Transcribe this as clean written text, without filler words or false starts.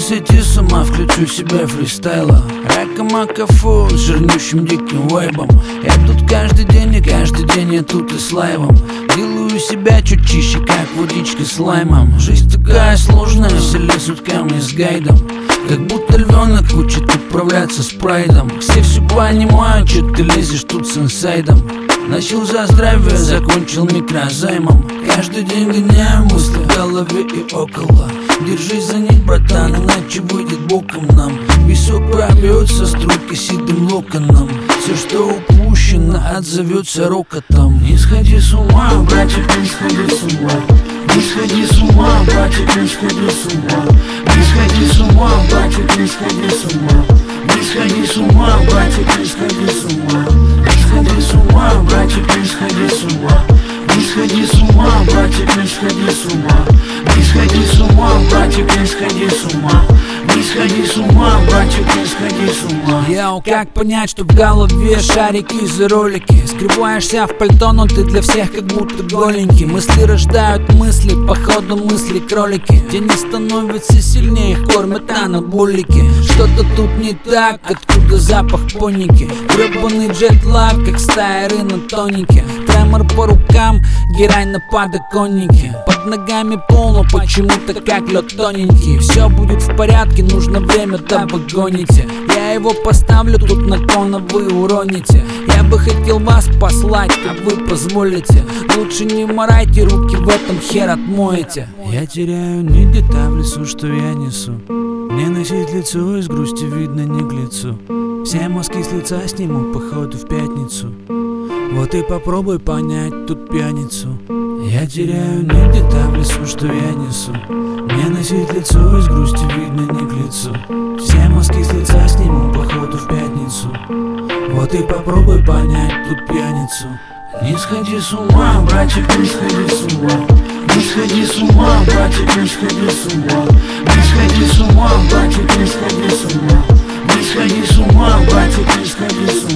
сойти с ума, включу себе фристайла. Рака-мака-фу с жирнющим диким вайбом. Я тут каждый день, и каждый день я тут и с лайвом. Делаю себя чуть чище, как водичка с лаймом. Жизнь такая сложная, веселее сутками с гайдом. Как будто львенок учит управляться спрайдом. Все понимают, че ты лезешь тут с инсайдом. Начал за здравие, закончил микрозаймом. Каждый день гоняем мысли в голове и около. Держись за них, братан, иначе выйдет боком нам. Песок пробьется струйкой седым локоном. Все, что упущено, отзовется рокотом. Не сходи с ума, братик, не сходи с ума. Не сходи с ума, братик, не сходи с ума. Не сходи с ума, братик, не сходи с ума. Не сходи с ума, братик, не сходи с ума. Не сходи с ума, братик, не сходи с ума. Не сходи с ума, братик, не сходи с ума. Не сходи с ума, братик, не сходи с ума. Не сходи с ума, братик, не сходи с ума. Йоу, как понять, что в голове шарики за ролики? Скрываешься в пальто, но ты для всех как будто голенький. Мысли рождают мысли, походу мысли кролики. Тени становятся сильнее, их кормят анаболики. Что-то тут не так, откуда запах поники? Гребаный джетлаг, как стая на тонике. Тремор по рукам, герань на подоконнике. Под ногами полно, почему-то как лед тоненький. Все будет в порядке, нужно время, да вы гоните. Я его поставлю тут на кон, а вы уроните. Я бы хотел вас послать, а вы позволите. Лучше не морайте руки, в этом хер отмоете. Я теряю нить где-то в лесу, что я несу. Не носить лицо, из грусти видно не к лицу. Все мазки с лица сниму, походу в пятницу. Вот и попробуй понять тут пьяницу. Я теряю нить где-то в лесу, что я несу. Не носить лицо, из грусти видно не к лицу. Все мазки с лица сниму, походу в пятницу. Вот и попробуй понять тут пьяницу. Не сходи с ума, братик, не сходи с ума. Не сходи с ума, братик, не сходи с ума. Не сходи с ума, братик, не сходи с ума. Не сходи с ума, братик, не сходи с ума.